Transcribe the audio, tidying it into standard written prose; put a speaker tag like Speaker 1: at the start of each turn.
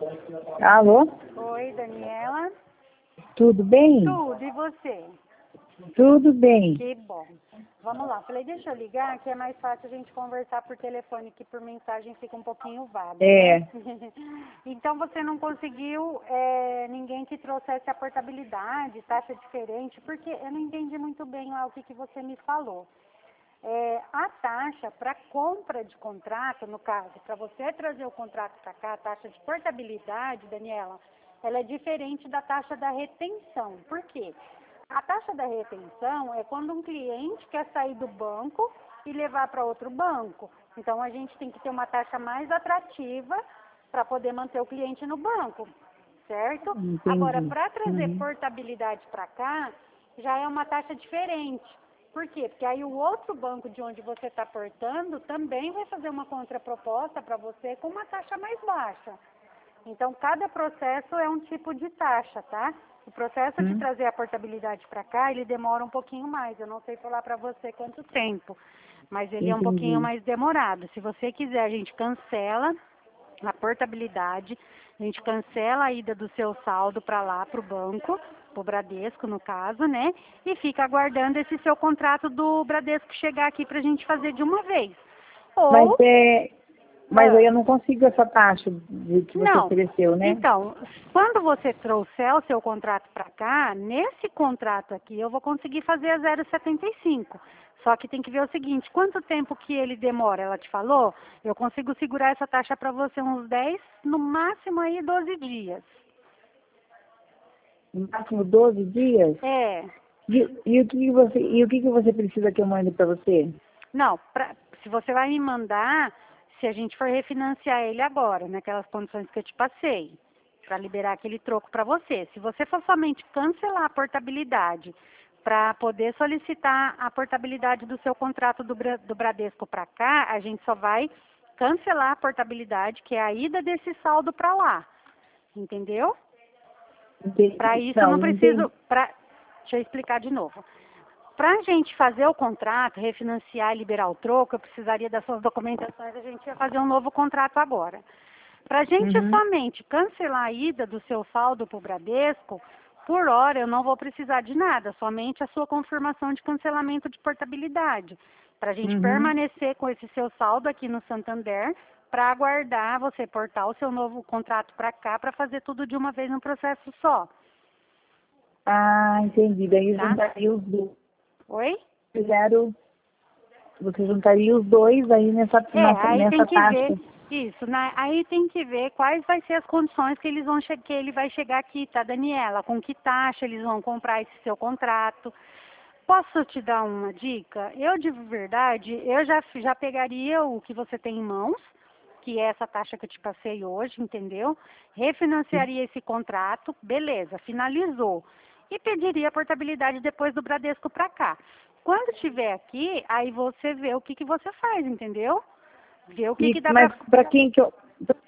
Speaker 1: Alô?
Speaker 2: Oi, Daniela.
Speaker 1: Tudo bem?
Speaker 2: Tudo, e você?
Speaker 1: Tudo bem.
Speaker 2: Que bom. Vamos lá, falei, deixa eu ligar, que é mais fácil a gente conversar por telefone, que por mensagem fica um pouquinho vago,
Speaker 1: É.
Speaker 2: né? Então você não conseguiu ninguém que trouxesse a portabilidade, taxa diferente, porque eu não entendi muito bem lá o que você me falou. A taxa para compra de contrato, no caso, para você trazer o contrato para cá, a taxa de portabilidade, Daniela, ela é diferente da taxa da retenção. Por quê? A taxa da retenção é quando um cliente quer sair do banco e levar para outro banco. Então, a gente tem que ter uma taxa mais atrativa para poder manter o cliente no banco, certo?
Speaker 1: Entendi.
Speaker 2: Agora, para trazer portabilidade para cá, já é uma taxa diferente. Por quê? Porque aí o outro banco de onde você está portando também vai fazer uma contraproposta para você com uma taxa mais baixa. Então, cada processo é um tipo de taxa, tá? O processo de trazer a portabilidade para cá, ele demora um pouquinho mais. Eu não sei falar para você quanto tempo, mas ele é um pouquinho
Speaker 1: Entendi.
Speaker 2: mais demorado. Se você quiser, a gente cancela a portabilidade, a gente cancela a ida do seu saldo para lá, para o banco, para o Bradesco, no caso, né? E fica aguardando esse seu contrato do Bradesco chegar aqui para a gente fazer de uma vez.
Speaker 1: Mas,
Speaker 2: Ou...
Speaker 1: mas aí eu não consigo essa taxa que você
Speaker 2: Não.
Speaker 1: ofereceu, né?
Speaker 2: Então, quando você trouxer o seu contrato para cá, nesse contrato aqui eu vou conseguir fazer a 0,75. Só que tem que ver o seguinte, quanto tempo que ele demora? Ela te falou? Eu consigo segurar essa taxa para você uns 10, no máximo aí 12 dias.
Speaker 1: No máximo 12 dias?
Speaker 2: É.
Speaker 1: E o que você precisa que eu mande para você?
Speaker 2: Não, se você vai me mandar, se a gente for refinanciar ele agora, naquelas condições que eu te passei, para liberar aquele troco para você. Se você for somente cancelar a portabilidade para poder solicitar a portabilidade do seu contrato do Bradesco para cá, a gente só vai cancelar a portabilidade, que é a ida desse saldo para lá. Entendeu? Para isso eu não preciso... Deixa eu explicar de novo. Para a gente fazer o contrato, refinanciar e liberar o troco, eu precisaria das suas documentações, a gente ia fazer um novo contrato agora. Para a gente somente cancelar a ida do seu saldo para o Bradesco, por hora eu não vou precisar de nada, somente a sua confirmação de cancelamento de portabilidade. Para a gente permanecer com esse seu saldo aqui no Santander, para aguardar você portar o seu novo contrato para cá, para fazer tudo de uma vez num processo só.
Speaker 1: Ah, entendi. Daí
Speaker 2: Tá?
Speaker 1: juntaria os dois.
Speaker 2: Oi?
Speaker 1: Você juntaria os dois aí nessa
Speaker 2: Aí tem que
Speaker 1: taxa.
Speaker 2: ver isso, né? Aí tem que ver quais vai ser as condições que que ele vai chegar aqui, tá, Daniela? Com que taxa eles vão comprar esse seu contrato? Posso te dar uma dica? Eu, de verdade, eu já pegaria o que você tem em mãos, que é essa taxa que eu te passei hoje, entendeu? Refinanciaria esse contrato, beleza, finalizou. E pediria a portabilidade depois do Bradesco para cá. Quando estiver aqui, aí você vê o que você faz, entendeu? Vê o que dá
Speaker 1: Mas
Speaker 2: para...
Speaker 1: para quem que eu